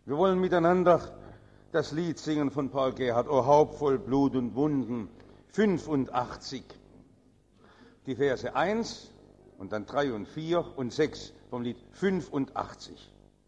Wir wollen miteinander das Lied singen von Paul Gerhardt, O Haupt voll Blut und Wunden, 85. Die Verse 1 und dann 3 und 4 und 6 vom Lied 85.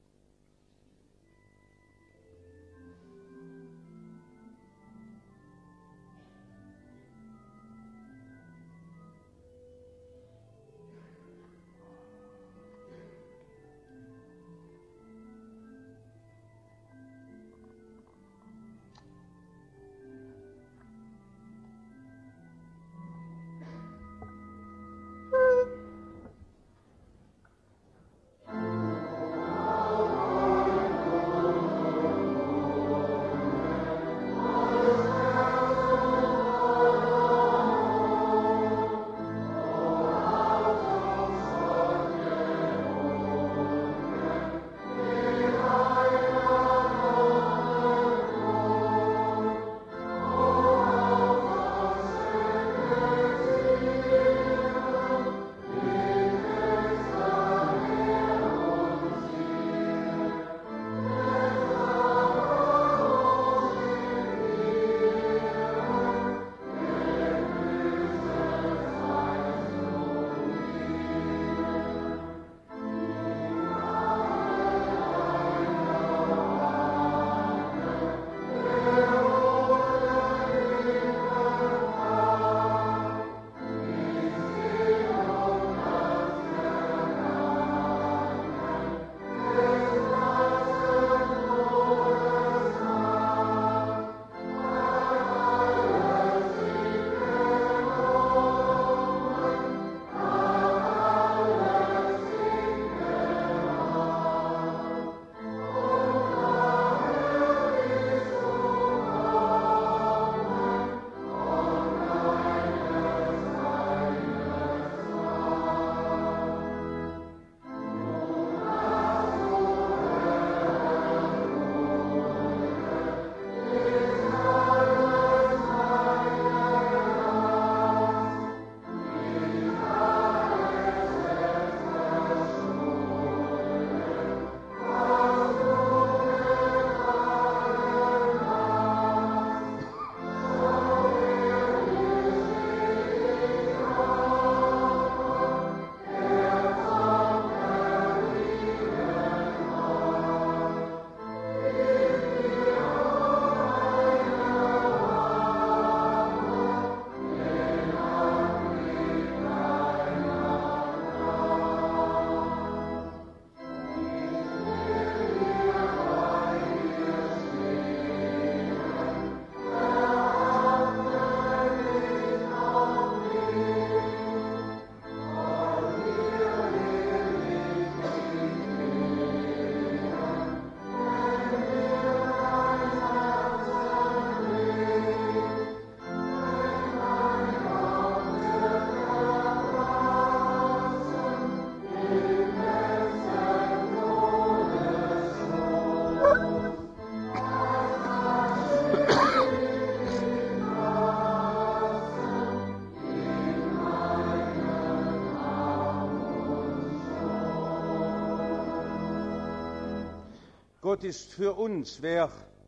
Gott ist für uns. Wer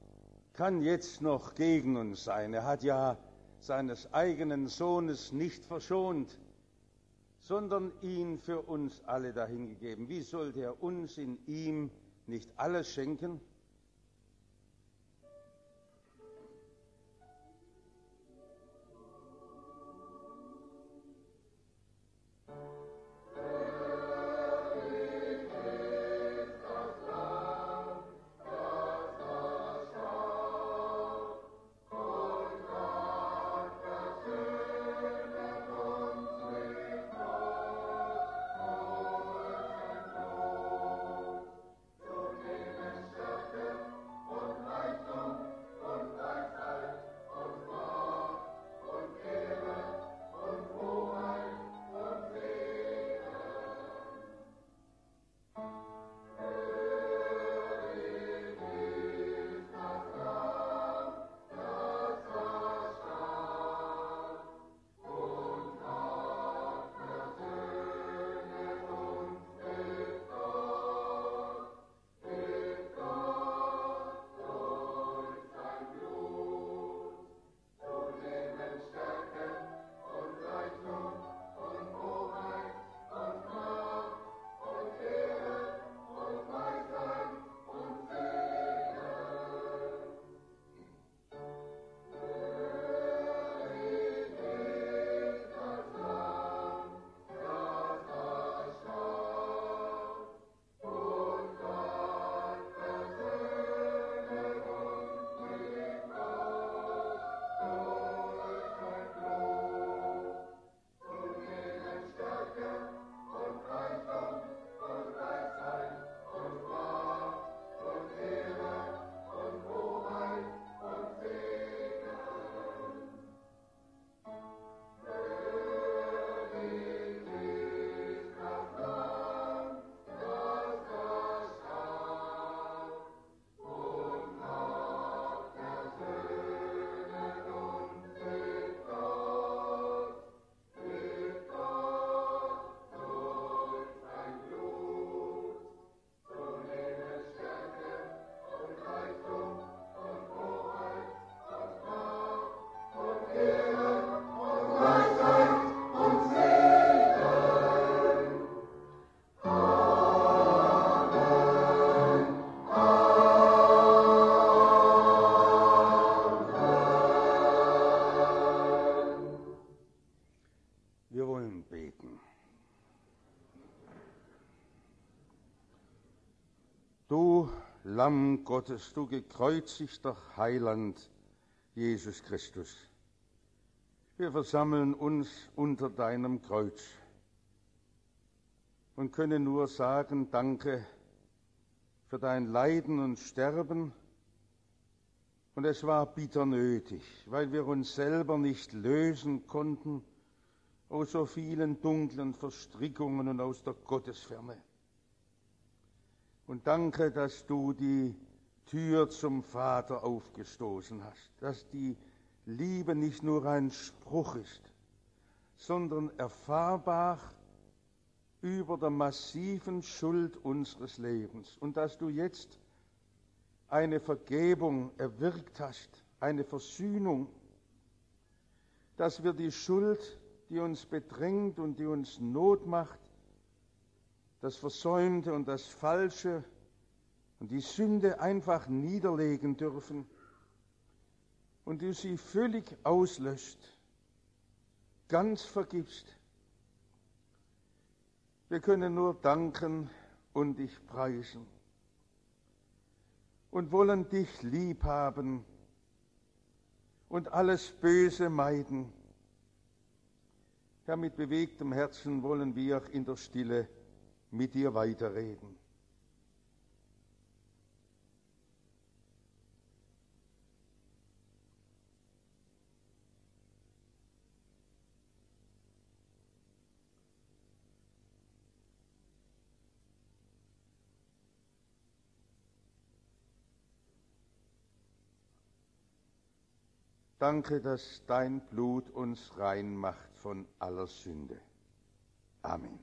kann jetzt noch gegen uns sein? Er hat ja seines eigenen Sohnes nicht verschont, sondern ihn für uns alle dahingegeben. Wie sollte er uns in ihm nicht alles schenken? Lamm Gottes, du gekreuzigter Heiland, Jesus Christus. Wir versammeln uns unter deinem Kreuz und können nur sagen, danke für dein Leiden und Sterben. Und es war bitter nötig, weil wir uns selber nicht lösen konnten aus so vielen dunklen Verstrickungen und aus der Gottesferne. Und danke, dass du die Tür zum Vater aufgestoßen hast, dass die Liebe nicht nur ein Spruch ist, sondern erfahrbar über der massiven Schuld unseres Lebens und dass du jetzt eine Vergebung erwirkt hast, eine Versöhnung, dass wir die Schuld, die uns bedrängt und die uns Not macht, das Versäumte und das Falsche und die Sünde einfach niederlegen dürfen und du sie völlig auslöscht, ganz vergibst. Wir können nur danken und dich preisen und wollen dich lieb haben und alles Böse meiden. Herr, mit bewegtem Herzen wollen wir in der Stille mit dir weiterreden. Danke, dass dein Blut uns rein macht von aller Sünde. Amen.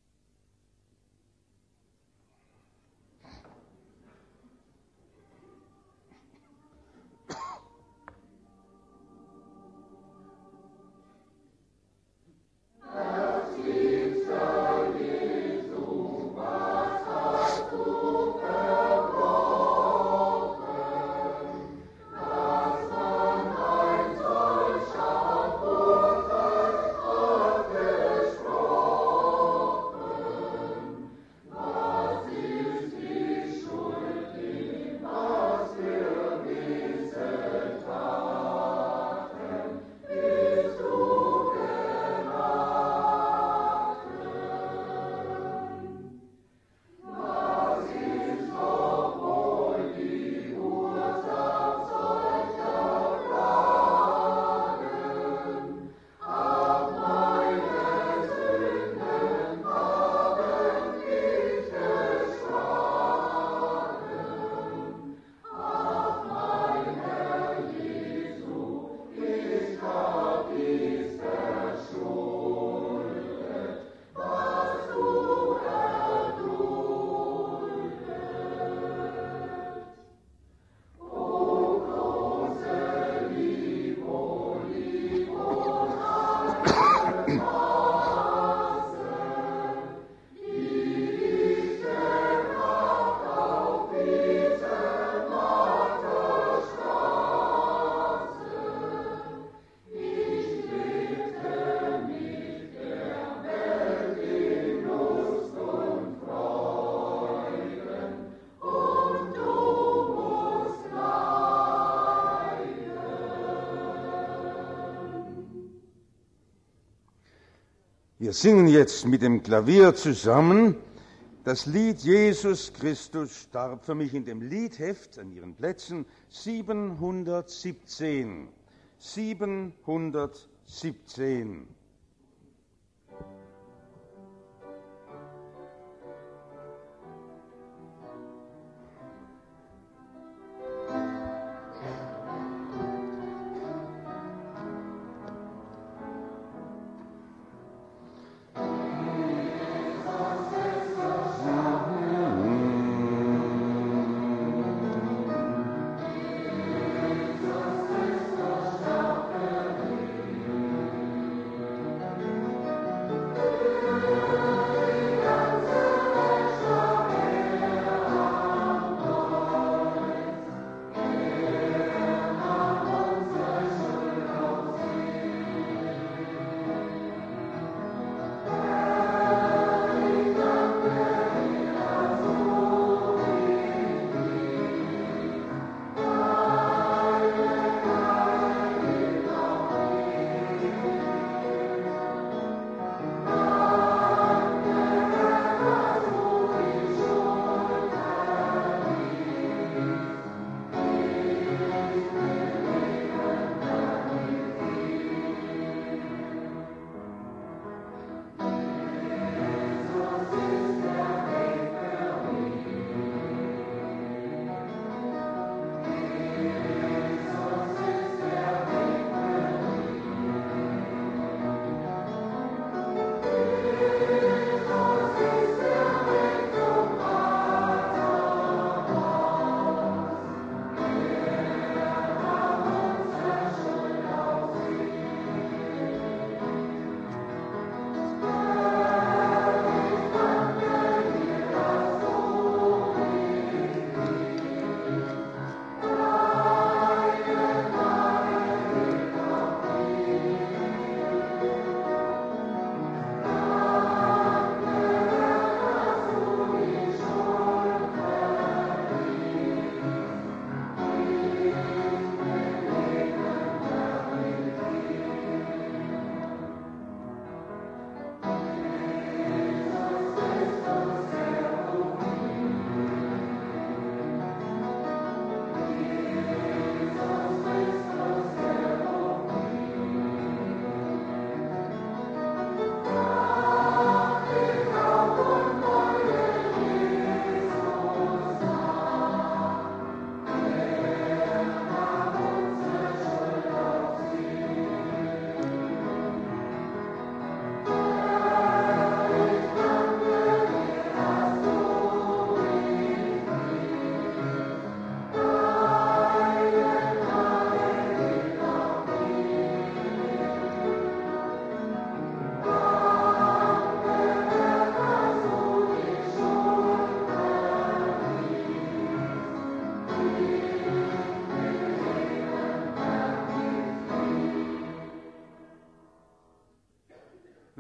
Wir singen jetzt mit dem Klavier zusammen das Lied Jesus Christus starb für mich in dem Liedheft an Ihren Plätzen 717. 717.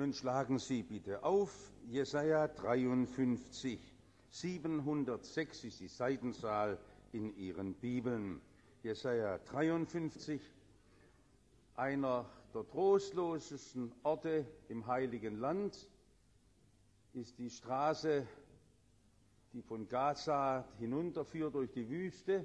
Dann schlagen Sie bitte auf, Jesaja 53, 706 ist die Seitenzahl in Ihren Bibeln. Jesaja 53, einer der trostlosesten Orte im Heiligen Land, ist die Straße, die von Gaza hinunterführt durch die Wüste.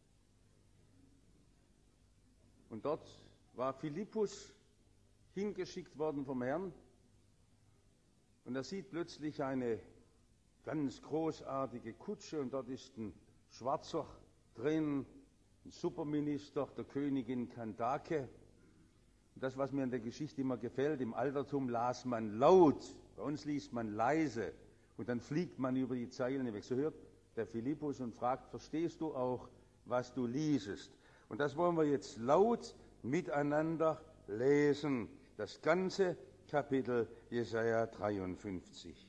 Und dort war Philippus hingeschickt worden vom Herrn. Und er sieht plötzlich eine ganz großartige Kutsche und dort ist ein Schwarzer drin, ein Superminister der Königin Kandake. Und das, was mir in der Geschichte immer gefällt, im Altertum las man laut, bei uns liest man leise und dann fliegt man über die Zeilen weg. So hört der Philippus und fragt, verstehst du auch, was du liesest? Und das wollen wir jetzt laut miteinander lesen, das ganze Kapitel Jesaja 53.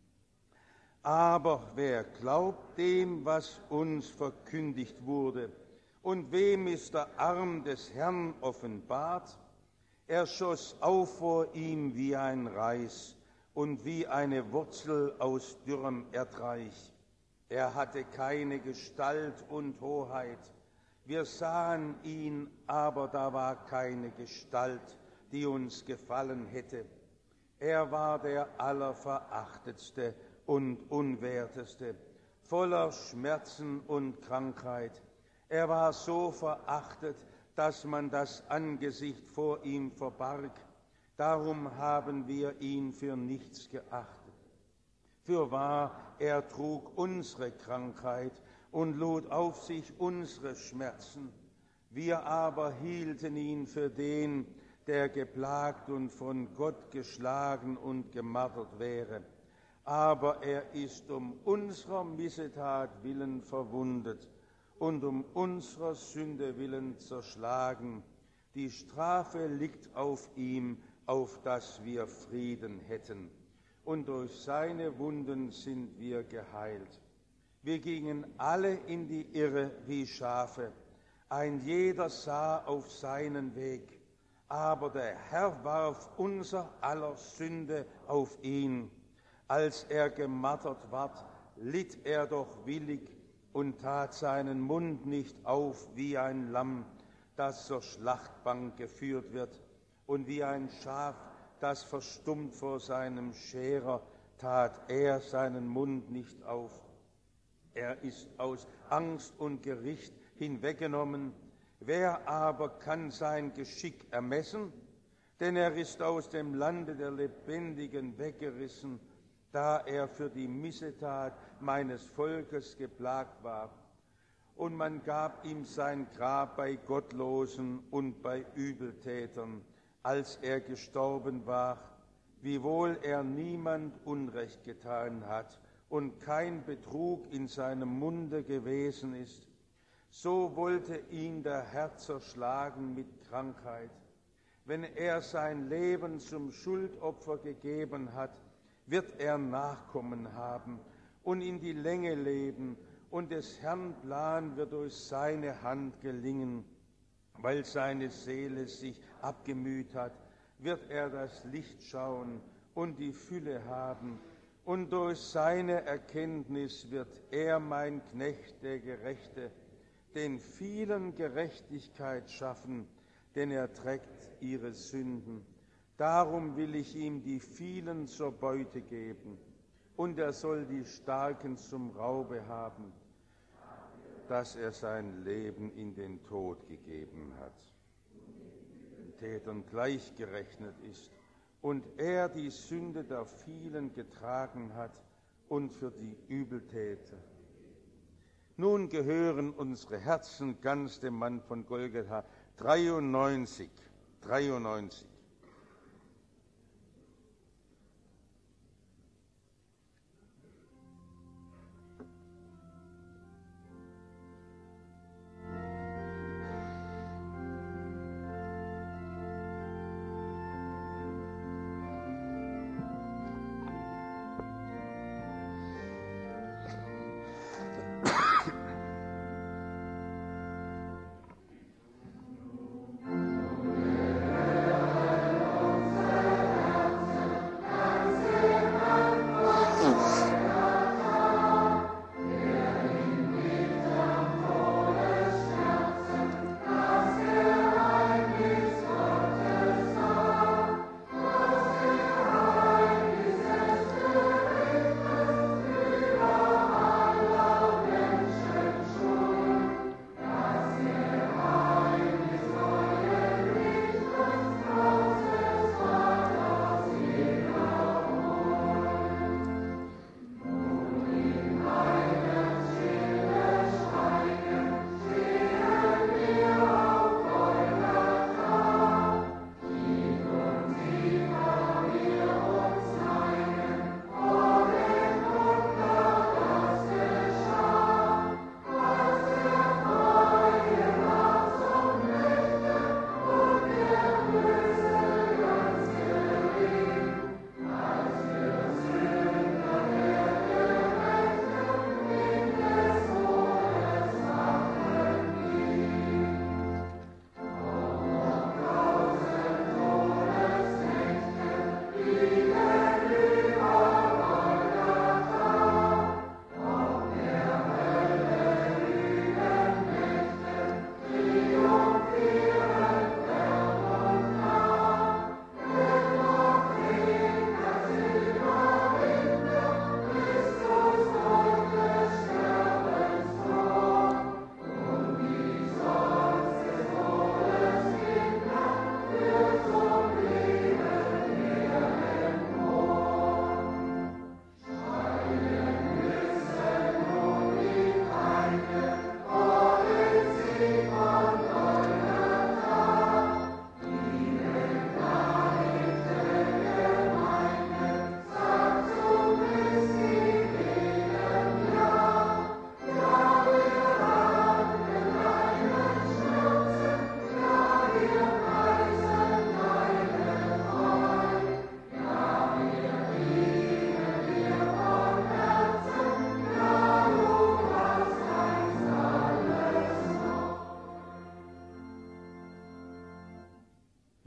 Aber wer glaubt dem, was uns verkündigt wurde, und wem ist der Arm des Herrn offenbart? Er schoss auf vor ihm wie ein Reis und wie eine Wurzel aus dürrem Erdreich. Er hatte keine Gestalt und Hoheit. Wir sahen ihn, aber da war keine Gestalt, die uns gefallen hätte. Er war der Allerverachtetste und Unwerteste, voller Schmerzen und Krankheit. Er war so verachtet, dass man das Angesicht vor ihm verbarg. Darum haben wir ihn für nichts geachtet. Fürwahr, er trug unsere Krankheit und lud auf sich unsere Schmerzen. Wir aber hielten ihn für den, der geplagt und von Gott geschlagen und gemartert wäre. Aber er ist um unserer Missetat willen verwundet und um unserer Sünde willen zerschlagen. Die Strafe liegt auf ihm, auf dass wir Frieden hätten. Und durch seine Wunden sind wir geheilt. Wir gingen alle in die Irre wie Schafe. Ein jeder sah auf seinen Weg. Aber der Herr warf unser aller Sünde auf ihn. Als er gemartert ward, litt er doch willig und tat seinen Mund nicht auf wie ein Lamm, das zur Schlachtbank geführt wird, und wie ein Schaf, das verstummt vor seinem Scherer, tat er seinen Mund nicht auf. Er ist aus Angst und Gericht hinweggenommen. Wer aber kann sein Geschick ermessen? Denn er ist aus dem Lande der Lebendigen weggerissen, da er für die Missetat meines Volkes geplagt war. Und man gab ihm sein Grab bei Gottlosen und bei Übeltätern, als er gestorben war, wiewohl er niemand Unrecht getan hat und kein Betrug in seinem Munde gewesen ist. So wollte ihn der Herr zerschlagen mit Krankheit. Wenn er sein Leben zum Schuldopfer gegeben hat, wird er Nachkommen haben und in die Länge leben, und des Herrn Plan wird durch seine Hand gelingen. Weil seine Seele sich abgemüht hat, wird er das Licht schauen und die Fülle haben, und durch seine Erkenntnis wird er, mein Knecht, der Gerechte, den vielen Gerechtigkeit schaffen, denn er trägt ihre Sünden. Darum will ich ihm die vielen zur Beute geben, und er soll die Starken zum Raube haben, dass er sein Leben in den Tod gegeben hat, den Tätern gleichgerechnet ist, und er die Sünde der vielen getragen hat und für die Übeltäter. Nun gehören unsere Herzen ganz dem Mann von Golgatha. 93.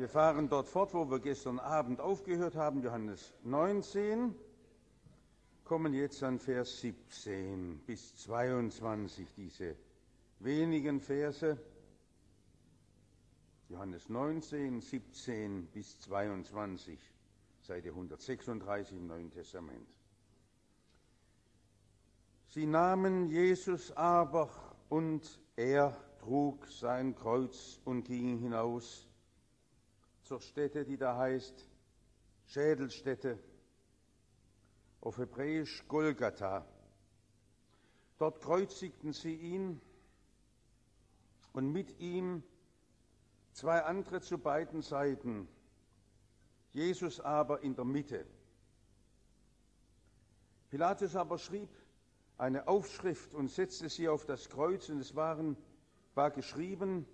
Wir fahren dort fort, wo wir gestern Abend aufgehört haben, Johannes 19, kommen jetzt an Vers 17 bis 22, diese wenigen Verse. Johannes 19, 17 bis 22, Seite 136 im Neuen Testament. Sie nahmen Jesus aber, und er trug sein Kreuz und ging hinaus zur Stätte, die da heißt Schädelstätte, auf Hebräisch Golgatha. Dort kreuzigten sie ihn und mit ihm zwei andere zu beiden Seiten, Jesus aber in der Mitte. Pilatus aber schrieb eine Aufschrift und setzte sie auf das Kreuz, und es war geschrieben: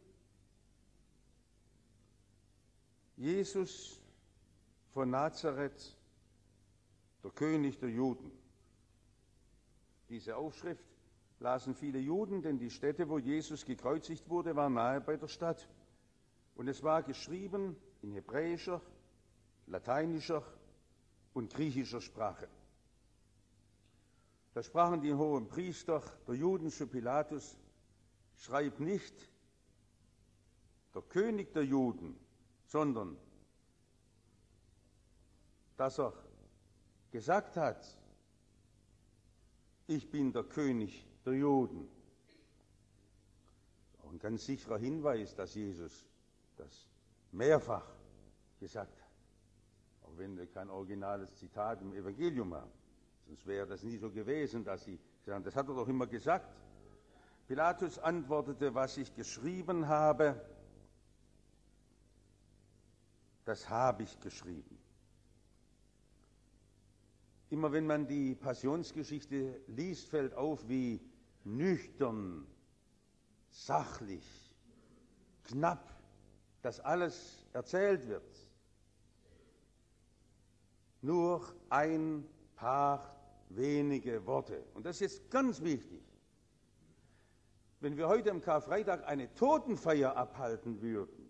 Jesus von Nazareth, der König der Juden. Diese Aufschrift lasen viele Juden, denn die Stätte, wo Jesus gekreuzigt wurde, war nahe bei der Stadt. Und es war geschrieben in hebräischer, lateinischer und griechischer Sprache. Da sprachen die hohen Priester der Juden zu Pilatus: Schreib nicht der König der Juden, sondern dass er gesagt hat, ich bin der König der Juden. Auch ein ganz sicherer Hinweis, dass Jesus das mehrfach gesagt hat, auch wenn wir kein originales Zitat im Evangelium haben. Sonst wäre das nie so gewesen, dass sie sagen, das hat er doch immer gesagt. Pilatus antwortete: Was ich geschrieben habe, das habe ich geschrieben. Immer wenn man die Passionsgeschichte liest, fällt auf, wie nüchtern, sachlich, knapp das alles erzählt wird. Nur ein paar wenige Worte. Und das ist jetzt ganz wichtig. Wenn wir heute am Karfreitag eine Totenfeier abhalten würden,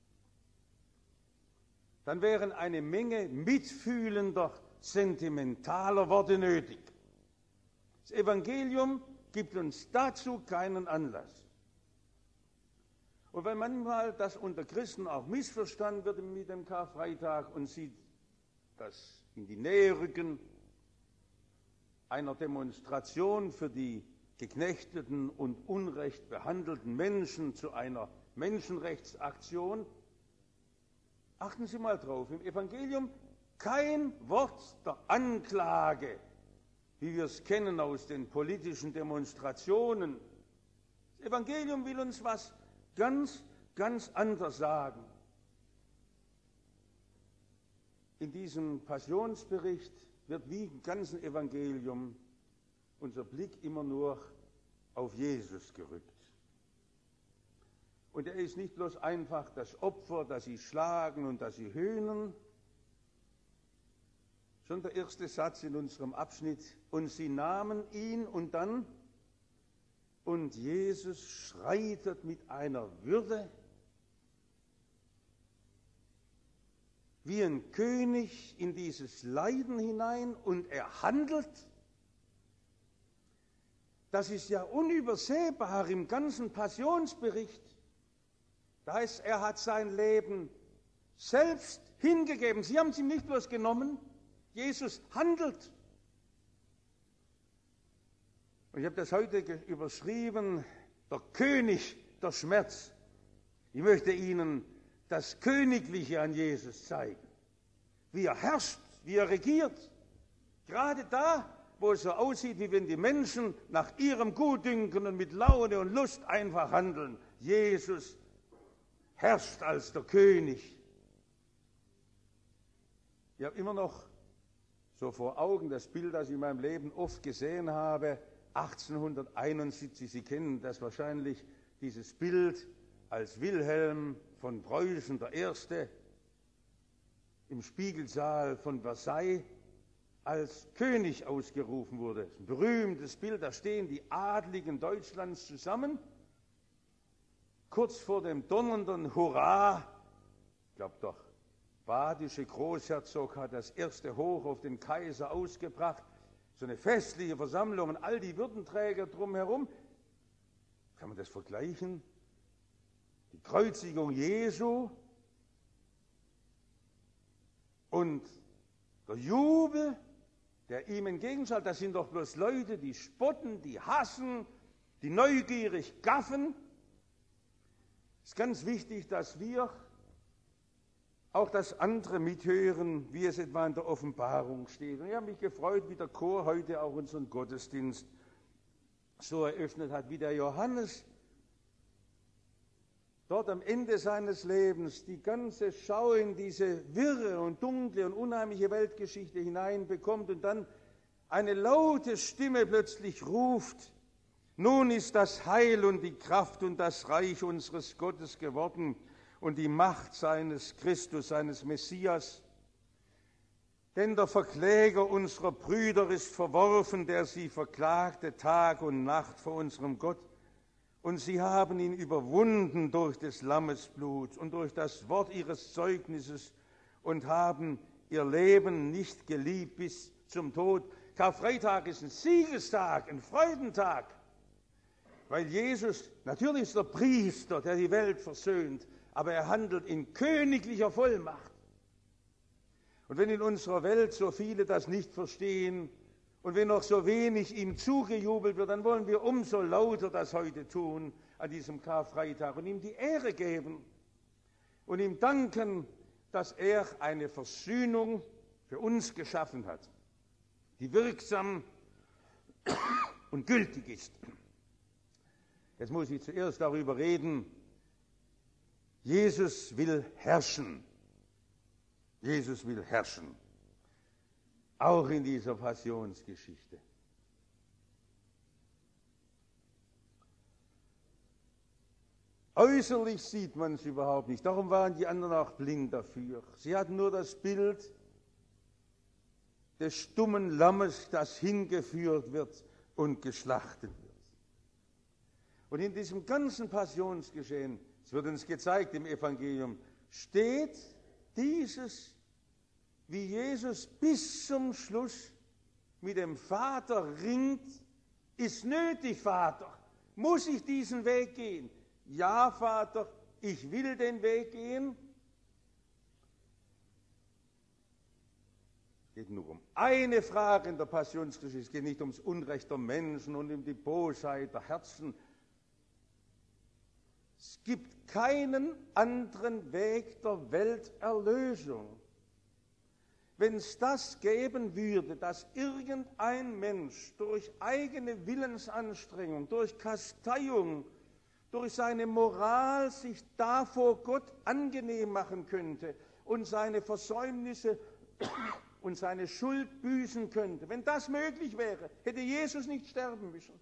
dann wären eine Menge mitfühlender, sentimentaler Worte nötig. Das Evangelium gibt uns dazu keinen Anlass. Und wenn manchmal das unter Christen auch missverstanden wird mit dem Karfreitag und sie das in die Nähe rücken einer Demonstration für die geknechteten und unrecht behandelten Menschen zu einer Menschenrechtsaktion, achten Sie mal drauf, im Evangelium kein Wort der Anklage, wie wir es kennen aus den politischen Demonstrationen. Das Evangelium will uns was ganz anderes sagen. In diesem Passionsbericht wird wie im ganzen Evangelium unser Blick immer nur auf Jesus gerückt. Und er ist nicht bloß einfach das Opfer, das sie schlagen und das sie höhnen, schon der erste Satz in unserem Abschnitt: Und sie nahmen ihn, und dann: Und Jesus schreitet mit einer Würde wie ein König in dieses Leiden hinein, und er handelt. Das ist ja unübersehbar im ganzen Passionsbericht. Da heißt, er hat sein Leben selbst hingegeben. Sie haben es ihm nicht bloß genommen, Jesus handelt. Und ich habe das heute überschrieben: Der König der Schmerz. Ich möchte Ihnen das Königliche an Jesus zeigen. Wie er herrscht, wie er regiert. Gerade da, wo es so aussieht, wie wenn die Menschen nach ihrem Gutdünken und mit Laune und Lust einfach handeln. Jesus herrscht als der König. Ich habe immer noch so vor Augen das Bild, das ich in meinem Leben oft gesehen habe, 1871, Sie kennen das wahrscheinlich, dieses Bild, als Wilhelm von Preußen der Erste im Spiegelsaal von Versailles als König ausgerufen wurde. Das ist ein berühmtes Bild, da stehen die Adligen Deutschlands zusammen, kurz vor dem donnernden Hurra glaube der badische Großherzog hat das erste Hoch auf den Kaiser ausgebracht, so eine festliche Versammlung und all die Würdenträger drumherum. Kann man das vergleichen? Die Kreuzigung Jesu und der Jubel, der ihm entgegenschallt, das sind doch bloß Leute, die spotten, die hassen, die neugierig gaffen. Es ist ganz wichtig, dass wir auch das andere mithören, wie es etwa in der Offenbarung steht. Und ich habe mich gefreut, wie der Chor heute auch unseren Gottesdienst so eröffnet hat, wie der Johannes dort am Ende seines Lebens die ganze Schau in diese wirre und dunkle und unheimliche Weltgeschichte hineinbekommt und dann eine laute Stimme plötzlich ruft: Nun ist das Heil und die Kraft und das Reich unseres Gottes geworden und die Macht seines Christus, seines Messias. Denn der Verkläger unserer Brüder ist verworfen, der sie verklagte Tag und Nacht vor unserem Gott. Und sie haben ihn überwunden durch des Lammes Blut und durch das Wort ihres Zeugnisses und haben ihr Leben nicht geliebt bis zum Tod. Karfreitag ist ein Siegestag, ein Freudentag, weil Jesus, natürlich ist der Priester, der die Welt versöhnt, aber er handelt in königlicher Vollmacht. Und wenn in unserer Welt so viele das nicht verstehen, und wenn noch so wenig ihm zugejubelt wird, dann wollen wir umso lauter das heute tun an diesem Karfreitag und ihm die Ehre geben und ihm danken, dass er eine Versöhnung für uns geschaffen hat, die wirksam und gültig ist. Jetzt muss ich zuerst darüber reden, Jesus will herrschen. Jesus will herrschen. Auch in dieser Passionsgeschichte. Äußerlich sieht man es überhaupt nicht. Darum waren die anderen auch blind dafür. Sie hatten nur das Bild des stummen Lammes, das hingeführt wird und geschlachtet wird. Und in diesem ganzen Passionsgeschehen, es wird uns gezeigt im Evangelium, steht dieses, wie Jesus bis zum Schluss mit dem Vater ringt. Ist nötig, Vater? Muss ich diesen Weg gehen? Ja, Vater, ich will den Weg gehen. Es geht nur um eine Frage in der Passionsgeschichte. Es geht nicht ums Unrecht der Menschen und um die Bosheit der Herzen. Es gibt keinen anderen Weg der Welterlösung. Wenn es das geben würde, dass irgendein Mensch durch eigene Willensanstrengung, durch Kasteiung, durch seine Moral sich da vor Gott angenehm machen könnte und seine Versäumnisse und seine Schuld büßen könnte, wenn das möglich wäre, hätte Jesus nicht sterben müssen.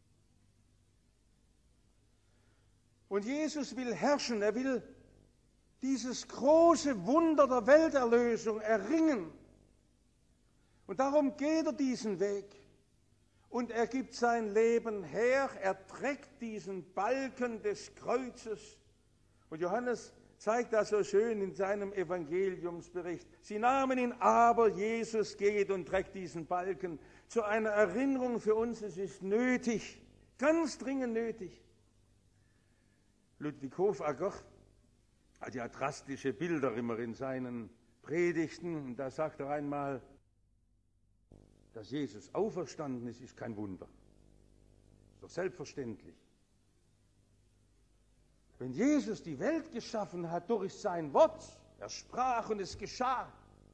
Und Jesus will herrschen, er will dieses große Wunder der Welterlösung erringen. Und darum geht er diesen Weg. Und er gibt sein Leben her, er trägt diesen Balken des Kreuzes. Und Johannes zeigt das so schön in seinem Evangeliumsbericht. Sie nahmen ihn aber, Jesus geht und trägt diesen Balken. Zu einer Erinnerung für uns, es ist nötig, ganz dringend nötig. Ludwig Hofacker hat ja drastische Bilder immer in seinen Predigten. Und da sagt er einmal, dass Jesus auferstanden ist, ist kein Wunder. Ist doch selbstverständlich. Wenn Jesus die Welt geschaffen hat durch sein Wort, er sprach und es geschah,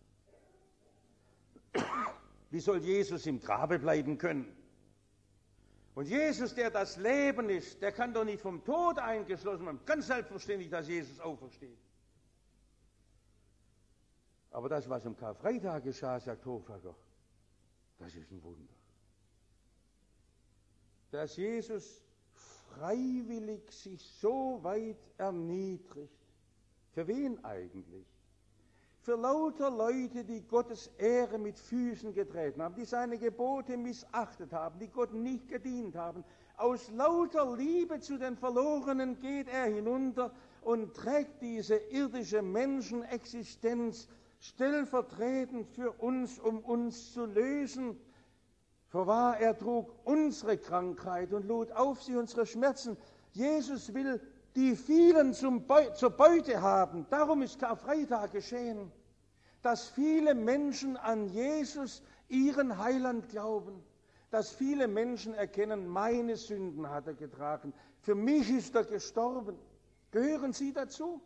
wie soll Jesus im Grabe bleiben können? Und Jesus, der das Leben ist, der kann doch nicht vom Tod eingeschlossen werden. Ganz selbstverständlich, dass Jesus aufersteht. Aber das, was am Karfreitag geschah, sagt Hofacker, das ist ein Wunder. Dass Jesus freiwillig sich so weit erniedrigt. Für wen eigentlich? Für lauter Leute, die Gottes Ehre mit Füßen getreten haben, die seine Gebote missachtet haben, die Gott nicht gedient haben. Aus lauter Liebe zu den Verlorenen geht er hinunter und trägt diese irdische Menschenexistenz stellvertretend für uns, um uns zu lösen. Vorwahr, er trug unsere Krankheit und lud auf sie unsere Schmerzen. Jesus will die vielen zur Beute haben. Darum ist Karfreitag geschehen, dass viele Menschen an Jesus, ihren Heiland, glauben, dass viele Menschen erkennen, meine Sünden hat er getragen, für mich ist er gestorben. Gehören Sie dazu?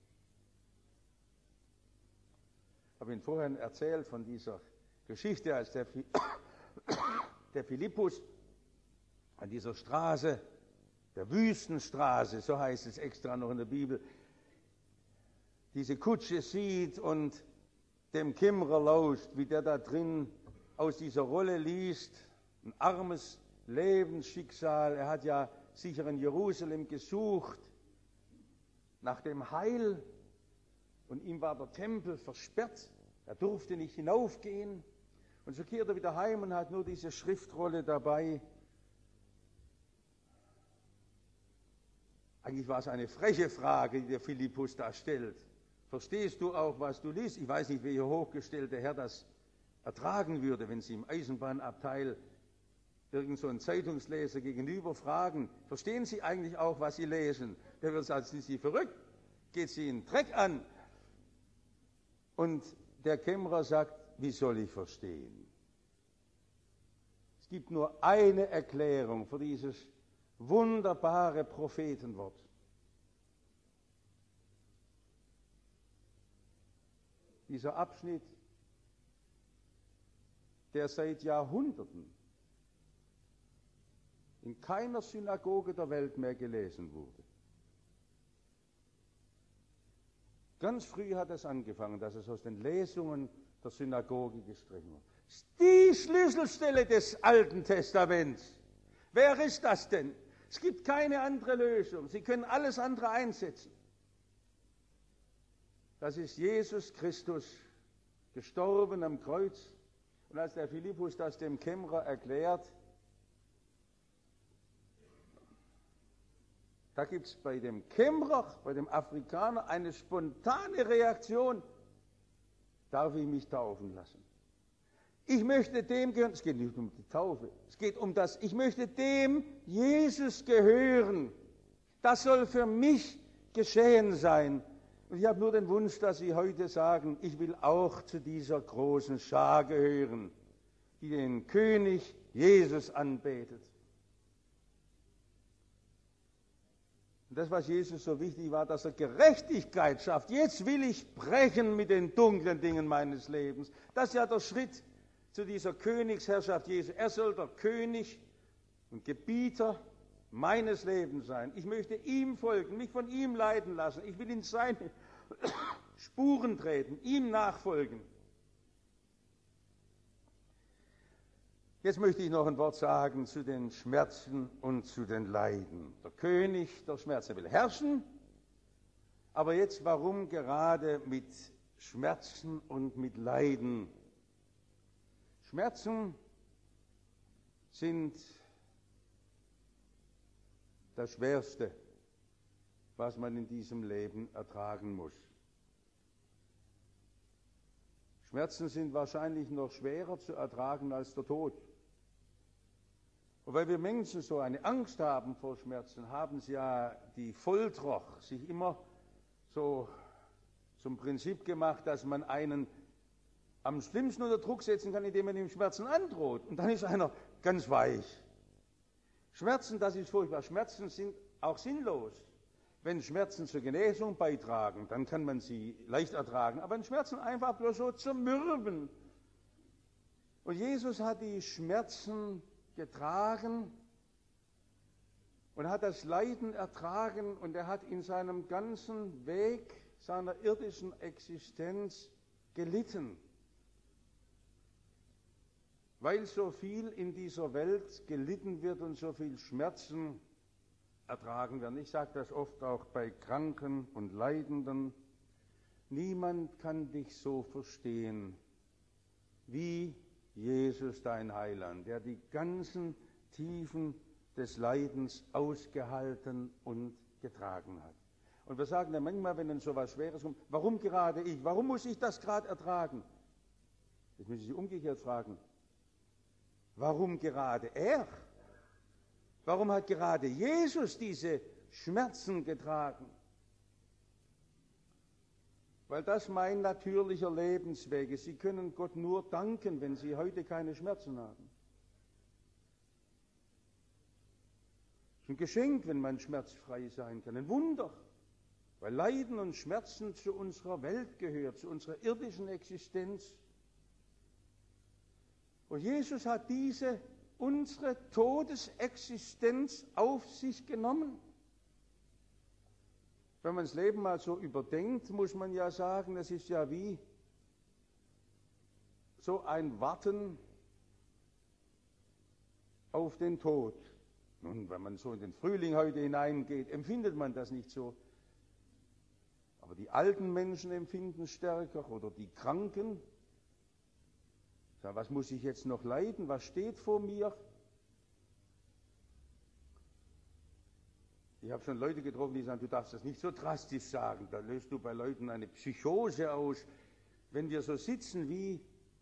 Ich habe Ihnen vorhin erzählt von dieser Geschichte, als der Philippus an dieser Straße, der Wüstenstraße, so heißt es extra noch in der Bibel, diese Kutsche sieht und dem Kimmerer lauscht, wie der da drin aus dieser Rolle liest, ein armes Lebensschicksal. Er hat ja sicher in Jerusalem gesucht nach dem Heil und ihm war der Tempel versperrt. Er durfte nicht hinaufgehen und so kehrt er wieder heim und hat nur diese Schriftrolle dabei. Eigentlich war es eine freche Frage, die der Philippus da stellt. Verstehst du auch, was du liest? Ich weiß nicht, welcher hochgestellte Herr das ertragen würde, wenn Sie im Eisenbahnabteil irgend so einen Zeitungsleser gegenüber fragen, verstehen Sie eigentlich auch, was Sie lesen? Der wird sagen, sind Sie verrückt? Geht Sie einen Dreck an? Und der Kämmerer sagt, wie soll ich verstehen? Es gibt nur eine Erklärung für dieses wunderbare Prophetenwort. Dieser Abschnitt, der seit Jahrhunderten in keiner Synagoge der Welt mehr gelesen wurde. Ganz früh hat es angefangen, dass es aus den Lesungen der Synagoge gestrichen wird. Die Schlüsselstelle des Alten Testaments. Wer ist das denn? Es gibt keine andere Lösung. Sie können alles andere einsetzen. Das ist Jesus Christus, gestorben am Kreuz. Und als der Philippus das dem Kämmerer erklärt, da gibt es bei dem Kämmerer, bei dem Afrikaner eine spontane Reaktion. Darf ich mich taufen lassen? Ich möchte dem gehören, es geht nicht um die Taufe, es geht um das, ich möchte dem Jesus gehören. Das soll für mich geschehen sein. Und ich habe nur den Wunsch, dass Sie heute sagen, ich will auch zu dieser großen Schar gehören, die den König Jesus anbetet. Und das, was Jesus so wichtig war, dass er Gerechtigkeit schafft. Jetzt will ich brechen mit den dunklen Dingen meines Lebens. Das ist ja der Schritt zu dieser Königsherrschaft Jesu. Er soll der König und Gebieter meines Lebens sein. Ich möchte ihm folgen, mich von ihm leiten lassen. Ich will in seine Spuren treten, ihm nachfolgen. Jetzt möchte ich noch ein Wort sagen zu den Schmerzen und zu den Leiden. Der König der Schmerzen will herrschen, aber jetzt warum gerade mit Schmerzen und mit Leiden? Schmerzen sind das Schwerste, was man in diesem Leben ertragen muss. Schmerzen sind wahrscheinlich noch schwerer zu ertragen als der Tod. Und weil wir Menschen so eine Angst haben vor Schmerzen, haben sie ja die Folterer sich immer so zum Prinzip gemacht, dass man einen am schlimmsten unter Druck setzen kann, indem man ihm Schmerzen androht. Und dann ist einer ganz weich. Schmerzen, das ist furchtbar. Schmerzen sind auch sinnlos. Wenn Schmerzen zur Genesung beitragen, dann kann man sie leicht ertragen. Aber wenn Schmerzen einfach bloß so zermürben. Und Jesus hat die Schmerzen getragen und hat das Leiden ertragen und er hat in seinem ganzen Weg seiner irdischen Existenz gelitten. Weil so viel in dieser Welt gelitten wird und so viel Schmerzen ertragen werden. Ich sage das oft auch bei Kranken und Leidenden. Niemand kann dich so verstehen wie Jesus, dein Heiland, der die ganzen tiefen des Leidens ausgehalten und getragen hat. Und wir sagen dann manchmal, wenn uns so etwas Schweres kommt, warum gerade ich? Warum muss ich das gerade ertragen? Das müssen Sie umgekehrt fragen. Warum gerade er? Warum hat gerade Jesus diese Schmerzen getragen? Weil das mein natürlicher Lebensweg ist. Sie können Gott nur danken, wenn Sie heute keine Schmerzen haben. Es ist ein Geschenk, wenn man schmerzfrei sein kann. Ein Wunder. Weil Leiden und Schmerzen zu unserer Welt gehört, zu unserer irdischen Existenz. Und Jesus hat unsere Todesexistenz auf sich genommen. Wenn man das Leben mal so überdenkt, muss man ja sagen, es ist ja wie so ein Warten auf den Tod. Nun, wenn man so in den Frühling heute hineingeht, empfindet man das nicht so. Aber die alten Menschen empfinden es stärker oder die Kranken. Sagen, was muss ich jetzt noch leiden? Was steht vor mir? Ich habe schon Leute getroffen, die sagen, du darfst das nicht so drastisch sagen. Da löst du bei Leuten eine Psychose aus. Wenn wir so sitzen wie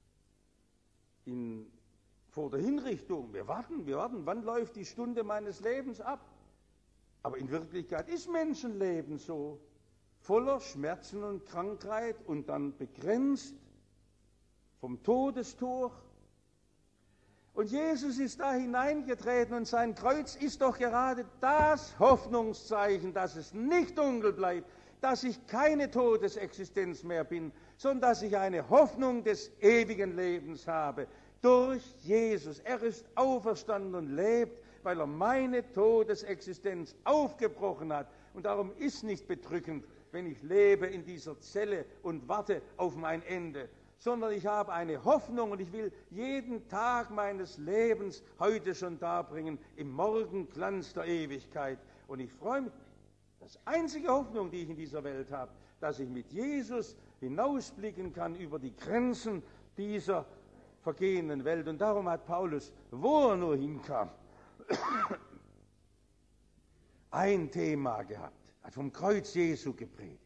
vor der Hinrichtung, wir warten, wann läuft die Stunde meines Lebens ab? Aber in Wirklichkeit ist Menschenleben so, voller Schmerzen und Krankheit und dann begrenzt vom Todestor. Und Jesus ist da hineingetreten und sein Kreuz ist doch gerade das Hoffnungszeichen, dass es nicht dunkel bleibt, dass ich keine Todesexistenz mehr bin, sondern dass ich eine Hoffnung des ewigen Lebens habe. Durch Jesus. Er ist auferstanden und lebt, weil er meine Todesexistenz aufgebrochen hat. Und darum ist nicht bedrückend, wenn ich lebe in dieser Zelle und warte auf mein Ende, sondern ich habe eine Hoffnung und ich will jeden Tag meines Lebens heute schon darbringen im Morgenglanz der Ewigkeit. Und ich freue mich, das einzige Hoffnung, die ich in dieser Welt habe, dass ich mit Jesus hinausblicken kann über die Grenzen dieser vergehenden Welt. Und darum hat Paulus, wo er nur hinkam, ein Thema gehabt, hat vom Kreuz Jesu gepredigt.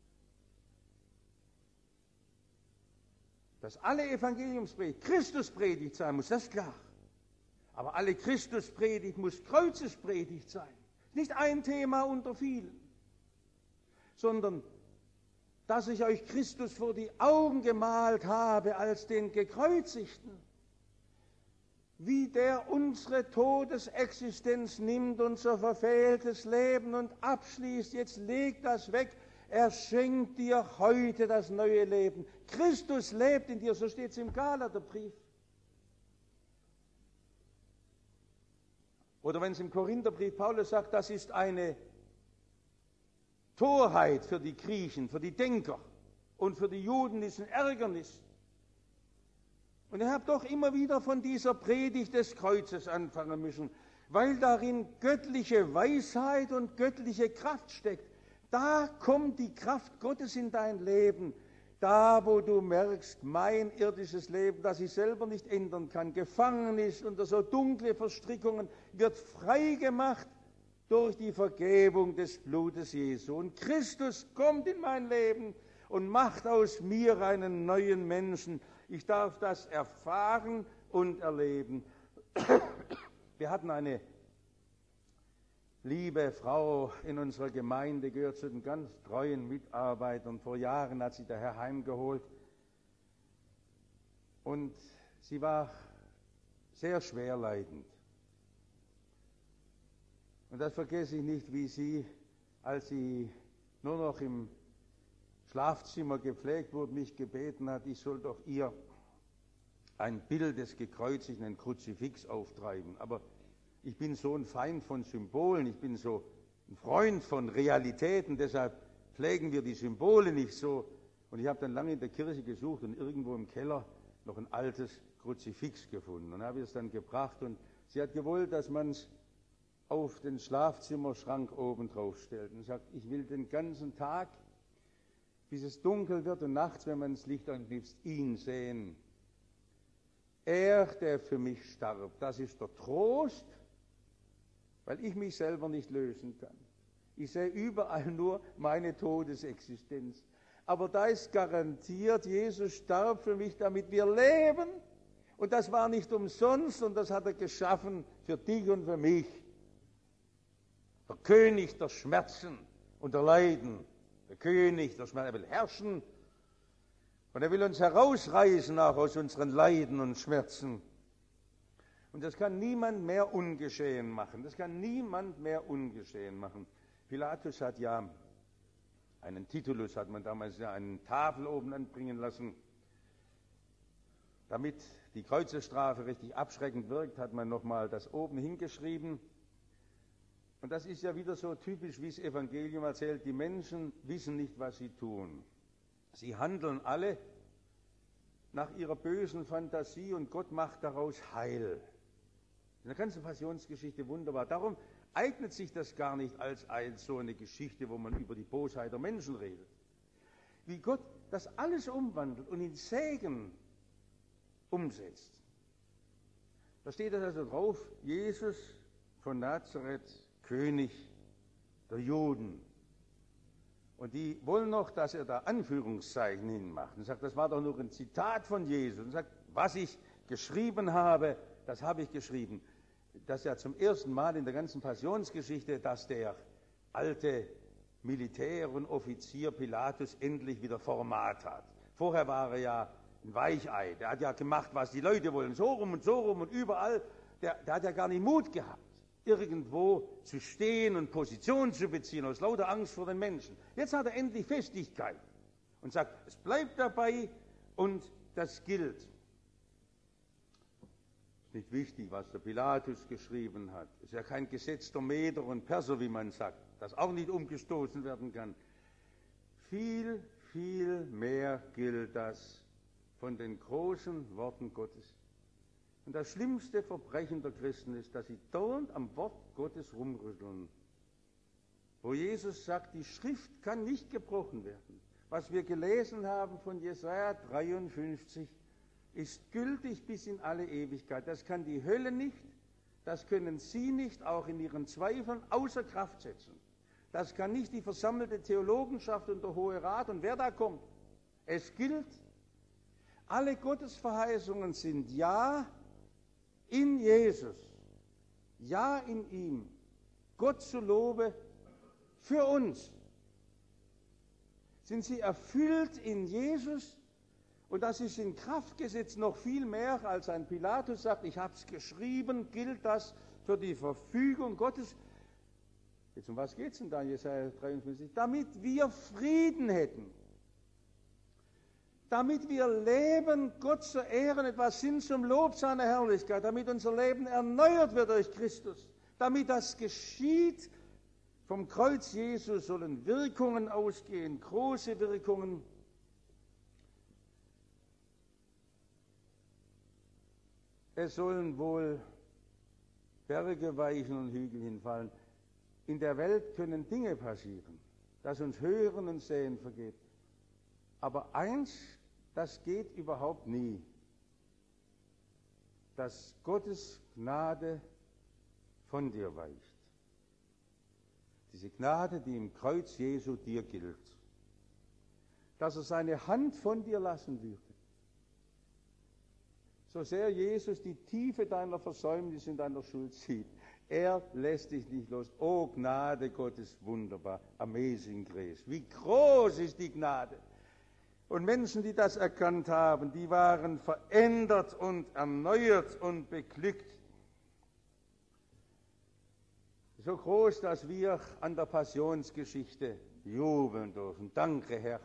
Dass alle Evangeliumspredigt Christuspredigt sein muss, das ist klar. Aber alle Christuspredigt muss Kreuzespredigt sein. Nicht ein Thema unter vielen, sondern dass ich euch Christus vor die Augen gemalt habe als den Gekreuzigten, wie der unsere Todesexistenz nimmt, unser verfehltes Leben und abschließt. Jetzt leg das weg. Er schenkt dir heute das neue Leben. Christus lebt in dir, so steht es im Galaterbrief. Oder wenn es im Korintherbrief Paulus sagt, das ist eine Torheit für die Griechen, für die Denker und für die Juden ist ein Ärgernis. Und ich habe doch immer wieder von dieser Predigt des Kreuzes anfangen müssen, weil darin göttliche Weisheit und göttliche Kraft steckt. Da kommt die Kraft Gottes in dein Leben, da wo du merkst, mein irdisches Leben, das ich selber nicht ändern kann, gefangen ist unter so dunkle Verstrickungen, wird frei gemacht durch die Vergebung des Blutes Jesu. Und Christus kommt in mein Leben und macht aus mir einen neuen Menschen. Ich darf das erfahren und erleben. Wir hatten eine liebe Frau in unserer Gemeinde, gehört zu den ganz treuen Mitarbeitern. Vor Jahren hat sie der Herr heimgeholt. Und sie war sehr schwer leidend. Und das vergesse ich nicht, wie sie, als sie nur noch im Schlafzimmer gepflegt wurde, mich gebeten hat, ich soll doch ihr ein Bild des Gekreuzigten, ein Kruzifix auftreiben. Aber ich bin so ein Feind von Symbolen, ich bin so ein Freund von Realitäten, deshalb pflegen wir die Symbole nicht so. Und ich habe dann lange in der Kirche gesucht und irgendwo im Keller noch ein altes Kruzifix gefunden. Und habe es dann gebracht und sie hat gewollt, dass man es auf den Schlafzimmerschrank oben drauf stellt. Und sagt, ich will den ganzen Tag, bis es dunkel wird und nachts, wenn man das Licht anknipst, ihn sehen. Er, der für mich starb, das ist der Trost weil ich mich selber nicht lösen kann. Ich sehe überall nur meine Todesexistenz. Aber da ist garantiert, Jesus starb für mich, damit wir leben. Und das war nicht umsonst und das hat er geschaffen für dich und für mich. Der König der Schmerzen und der Leiden. Der König der Schmerzen. Er will herrschen und er will uns herausreißen auch aus unseren Leiden und Schmerzen. Und das kann niemand mehr ungeschehen machen. Das kann niemand mehr ungeschehen machen. Pilatus hat ja einen Titulus, hat man damals ja eine Tafel oben anbringen lassen. Damit die Kreuzesstrafe richtig abschreckend wirkt, hat man nochmal das oben hingeschrieben. Und das ist ja wieder so typisch, wie das Evangelium erzählt. Die Menschen wissen nicht, was sie tun. Sie handeln alle nach ihrer bösen Fantasie und Gott macht daraus Heil. In der ganzen Passionsgeschichte wunderbar. Darum eignet sich das gar nicht als so eine Geschichte, wo man über die Bosheit der Menschen redet. Wie Gott das alles umwandelt und in Segen umsetzt. Da steht das also drauf, Jesus von Nazareth, König der Juden. Und die wollen noch, dass er da Anführungszeichen hinmacht. Und sagt, das war doch nur ein Zitat von Jesus. Und sagt, was ich geschrieben habe, das habe ich geschrieben. Das ist ja zum ersten Mal in der ganzen Passionsgeschichte, dass der alte Militär und Offizier Pilatus endlich wieder Format hat. Vorher war er ja ein Weichei. Der hat ja gemacht, was die Leute wollen. So rum und überall. Der hat ja gar nicht Mut gehabt, irgendwo zu stehen und Position zu beziehen, aus lauter Angst vor den Menschen. Jetzt hat er endlich Festigkeit und sagt, es bleibt dabei und das gilt. Nicht wichtig, was der Pilatus geschrieben hat. Es ist ja kein Gesetz der Meder und Perser, wie man sagt, das auch nicht umgestoßen werden kann. Viel, viel mehr gilt das von den großen Worten Gottes. Und das schlimmste Verbrechen der Christen ist, dass sie dauernd am Wort Gottes rumrütteln. Wo Jesus sagt, die Schrift kann nicht gebrochen werden. Was wir gelesen haben von Jesaja 53, ist gültig bis in alle Ewigkeit. Das kann die Hölle nicht, das können Sie nicht, auch in Ihren Zweifeln, außer Kraft setzen. Das kann nicht die versammelte Theologenschaft und der Hohe Rat und wer da kommt. Es gilt, alle Gottesverheißungen sind Ja in Jesus, Ja in ihm, Gott zu Lobe für uns. Sind sie erfüllt in Jesus? Und das ist in Kraft gesetzt noch viel mehr, als ein Pilatus sagt, ich habe es geschrieben, gilt das für die Verfügung Gottes. Jetzt um was geht es denn da in Jesaja 53? Damit wir Frieden hätten. Damit wir leben, Gott zu ehren, etwas Sinn zum Lob seiner Herrlichkeit, damit unser Leben erneuert wird durch Christus. Damit das geschieht, vom Kreuz Jesu sollen Wirkungen ausgehen, große Wirkungen. Es sollen wohl Berge weichen und Hügel hinfallen. In der Welt können Dinge passieren, dass uns Hören und Sehen vergeht. Aber eins, das geht überhaupt nie, dass Gottes Gnade von dir weicht. Diese Gnade, die im Kreuz Jesu dir gilt. Dass er seine Hand von dir lassen würde. So sehr Jesus die Tiefe deiner Versäumnis und deiner Schuld sieht, er lässt dich nicht los. Oh, Gnade Gottes, wunderbar, amazing grace. Wie groß ist die Gnade. Und Menschen, die das erkannt haben, die waren verändert und erneuert und beglückt. So groß, dass wir an der Passionsgeschichte jubeln dürfen. Danke, Herr,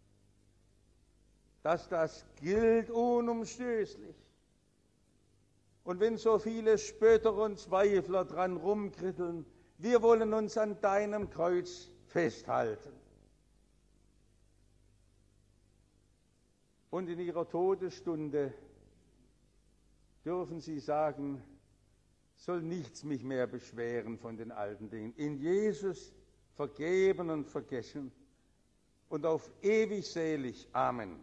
dass das gilt unumstößlich. Und wenn so viele Spötter und Zweifler dran rumkritteln, wir wollen uns an deinem Kreuz festhalten. Und in ihrer Todesstunde dürfen sie sagen, soll nichts mich mehr beschweren von den alten Dingen. In Jesus vergeben und vergessen und auf ewig selig. Amen.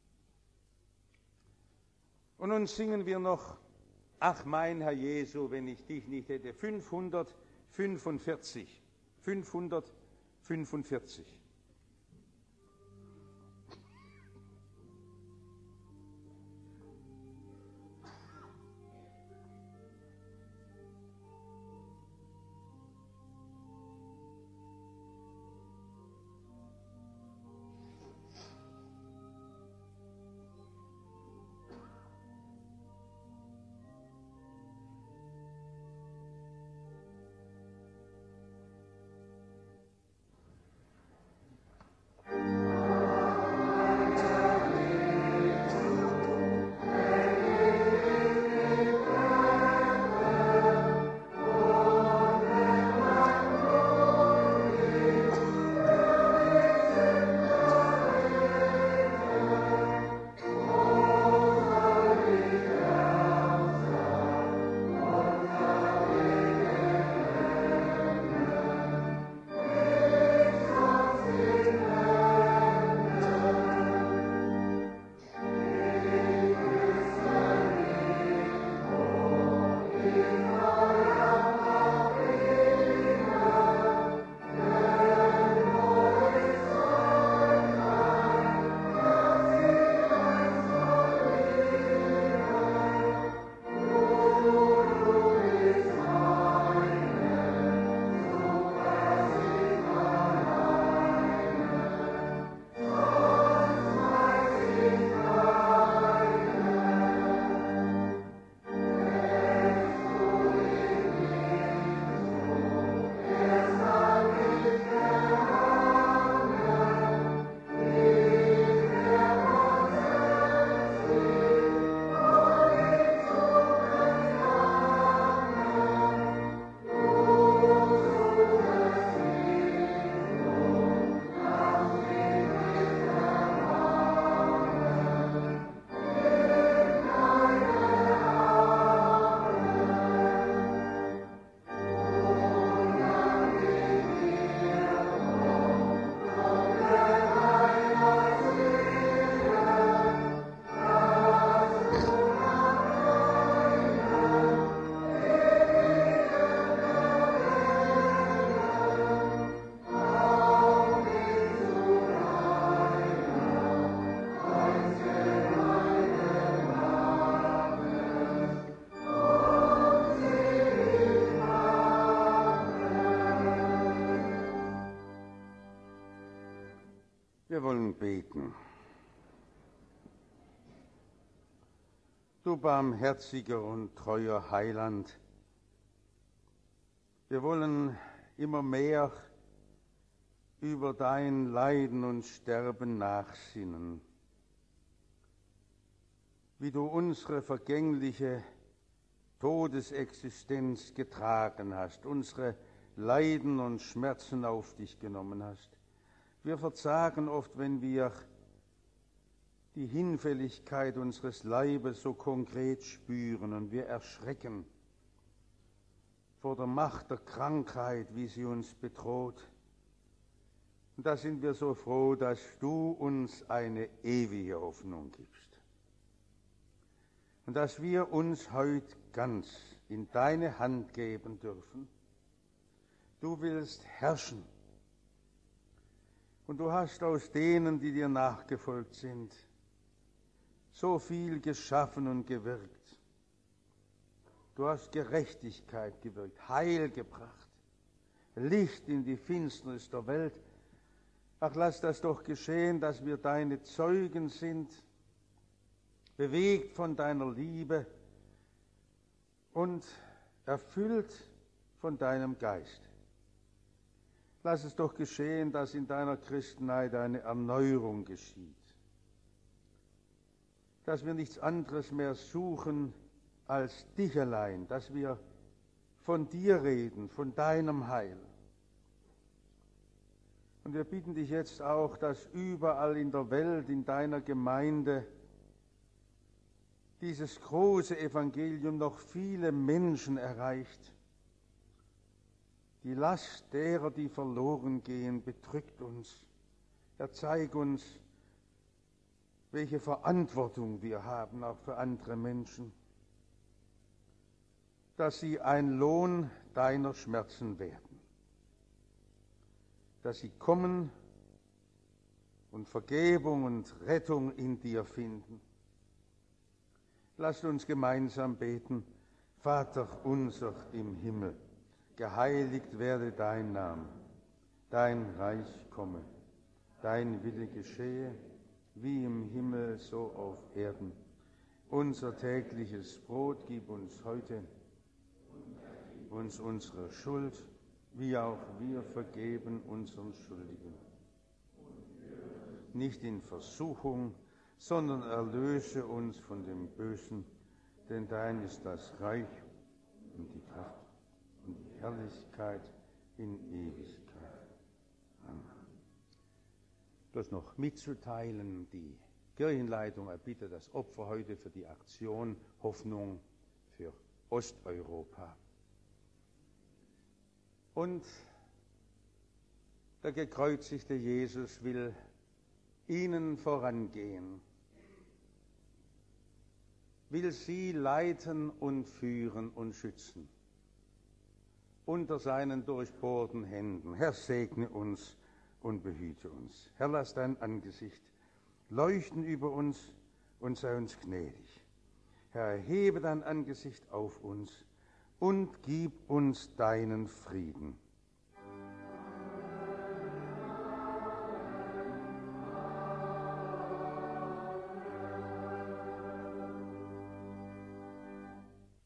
Und nun singen wir noch, ach mein Herr Jesu, wenn ich dich nicht hätte. 500 545. 545. Wir wollen beten. Du barmherziger und treuer Heiland, wir wollen immer mehr über dein Leiden und Sterben nachsinnen, wie du unsere vergängliche Todesexistenz getragen hast, unsere Leiden und Schmerzen auf dich genommen hast. Wir verzagen oft, wenn wir die Hinfälligkeit unseres Leibes so konkret spüren, und wir erschrecken vor der Macht der Krankheit, wie sie uns bedroht. Und da sind wir so froh, dass du uns eine ewige Hoffnung gibst. Und dass wir uns heute ganz in deine Hand geben dürfen. Du willst herrschen. Und du hast aus denen, die dir nachgefolgt sind, so viel geschaffen und gewirkt. Du hast Gerechtigkeit gewirkt, Heil gebracht, Licht in die Finsternis der Welt. Ach, lass das doch geschehen, dass wir deine Zeugen sind, bewegt von deiner Liebe und erfüllt von deinem Geist. Lass es doch geschehen, dass in deiner Christenheit eine Erneuerung geschieht. Dass wir nichts anderes mehr suchen als dich allein, dass wir von dir reden, von deinem Heil. Und wir bitten dich jetzt auch, dass überall in der Welt, in deiner Gemeinde, dieses große Evangelium noch viele Menschen erreicht. Die Last derer, die verloren gehen, bedrückt uns. Herr, zeig uns, welche Verantwortung wir haben, auch für andere Menschen. dass sie ein Lohn deiner Schmerzen werden, dass sie kommen und Vergebung und Rettung in dir finden. Lasst uns gemeinsam beten. Vater unser im Himmel, geheiligt werde dein Name, dein Reich komme, dein Wille geschehe, wie im Himmel so auf Erden. Unser tägliches Brot gib uns heute, uns unsere Schuld, wie auch wir vergeben unseren Schuldigen. Nicht in Versuchung, sondern erlöse uns von dem Bösen, denn dein ist das Reich und die Kraft und die Herrlichkeit in Ewigkeit. Amen. Das noch mitzuteilen, die Kirchenleitung erbittet das Opfer heute für die Aktion Hoffnung für Osteuropa. Und der gekreuzigte Jesus will ihnen vorangehen, will sie leiten und führen und schützen unter seinen durchbohrten Händen. Herr, segne uns und behüte uns. Herr, lass dein Angesicht leuchten über uns und sei uns gnädig. Herr, erhebe dein Angesicht auf uns und gib uns deinen Frieden.